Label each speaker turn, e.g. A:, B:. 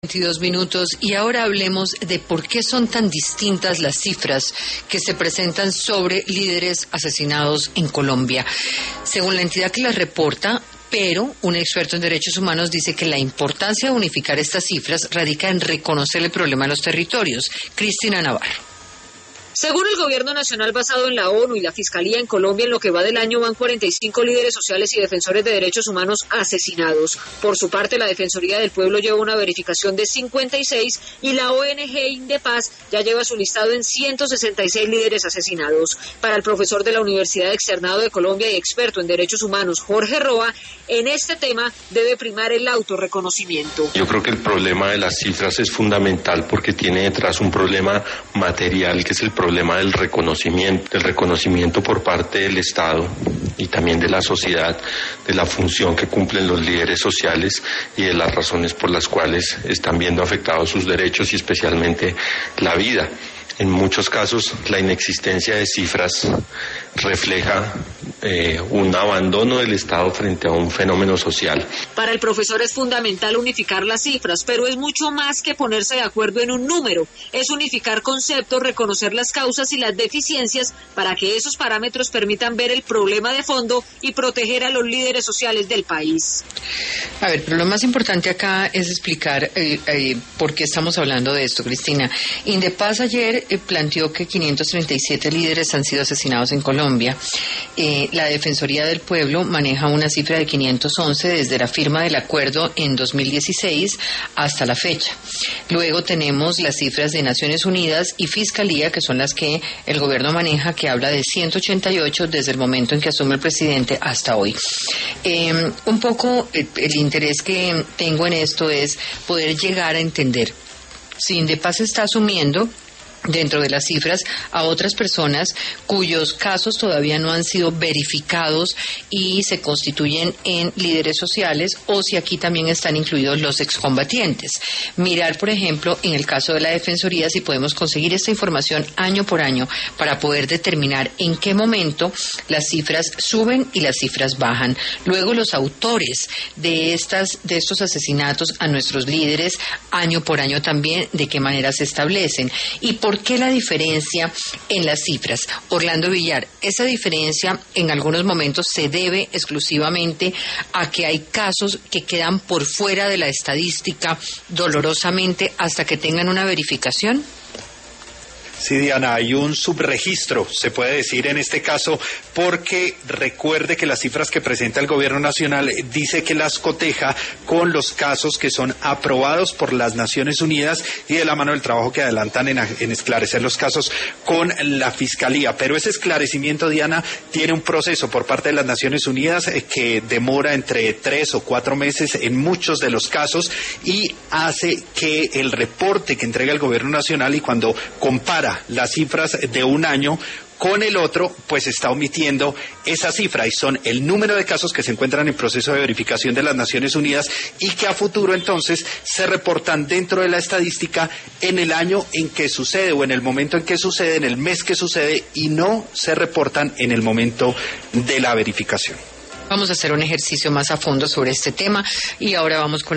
A: 22 minutos y ahora hablemos de por qué son tan distintas las cifras que se presentan sobre líderes asesinados en Colombia. Según la entidad que las reporta, pero un experto en derechos humanos dice que la importancia de unificar estas cifras radica en reconocer el problema de los territorios. Cristina Navarro.
B: Según el gobierno nacional basado en la ONU y la Fiscalía en Colombia, en lo que va del año van 45 líderes sociales y defensores de derechos humanos asesinados. Por su parte, la Defensoría del Pueblo lleva una verificación de 56 y la ONG Indepaz ya lleva su listado en 166 líderes asesinados. Para el profesor de la Universidad Externado de Colombia y experto en derechos humanos, Jorge Roa, en este tema debe primar el autorreconocimiento.
C: Yo creo que el problema de las cifras es fundamental porque tiene detrás un problema material, que es el problema del reconocimiento por parte del Estado y también de la sociedad, de la función que cumplen los líderes sociales y de las razones por las cuales están viendo afectados sus derechos y especialmente la vida. En muchos casos, la inexistencia de cifras refleja un abandono del Estado frente a un fenómeno social.
B: Para el profesor es fundamental unificar las cifras, pero es mucho más que ponerse de acuerdo en un número. Es unificar conceptos, reconocer las causas y las deficiencias para que esos parámetros permitan ver el problema de fondo y proteger a los líderes sociales del país.
A: A ver, pero lo más importante acá es explicar por qué estamos hablando de esto, Cristina. Indepaz ayer planteó que 537 líderes han sido asesinados en Colombia. La Defensoría del Pueblo maneja una cifra de 511 desde la firma del acuerdo en 2016 hasta la fecha. Luego tenemos las cifras de Naciones Unidas y Fiscalía, que son las que el gobierno maneja, que habla de 188 desde el momento en que asume el presidente hasta hoy. Un poco el interés que tengo en esto es poder llegar a entender si Indepaz está asumiendo dentro de las cifras a otras personas cuyos casos todavía no han sido verificados y se constituyen en líderes sociales, o si aquí también están incluidos los excombatientes. Mirar, por ejemplo, en el caso de la Defensoría, si podemos conseguir esta información año por año para poder determinar en qué momento las cifras suben y las cifras bajan. Luego, los autores de estos asesinatos a nuestros líderes año por año también, de qué manera se establecen. ¿Y por qué la diferencia en las cifras? Orlando Villar, esa diferencia en algunos momentos se debe exclusivamente a que hay casos que quedan por fuera de la estadística dolorosamente hasta que tengan una verificación.
D: Sí, Diana, hay un subregistro, se puede decir en este caso, porque recuerde que las cifras que presenta el gobierno nacional dice que las coteja con los casos que son aprobados por las Naciones Unidas y de la mano del trabajo que adelantan en esclarecer los casos con la Fiscalía. Pero ese esclarecimiento, Diana, tiene un proceso por parte de las Naciones Unidas que demora entre 3 o 4 meses en muchos de los casos y hace que el reporte que entrega el gobierno nacional, y cuando compara las cifras de un año con el otro, pues está omitiendo esa cifra, y son el número de casos que se encuentran en proceso de verificación de las Naciones Unidas y que a futuro entonces se reportan dentro de la estadística en el año en que sucede o en el momento en que sucede, en el mes que sucede, y no se reportan en el momento de la verificación.
A: Vamos a hacer un ejercicio más a fondo sobre este tema y ahora vamos con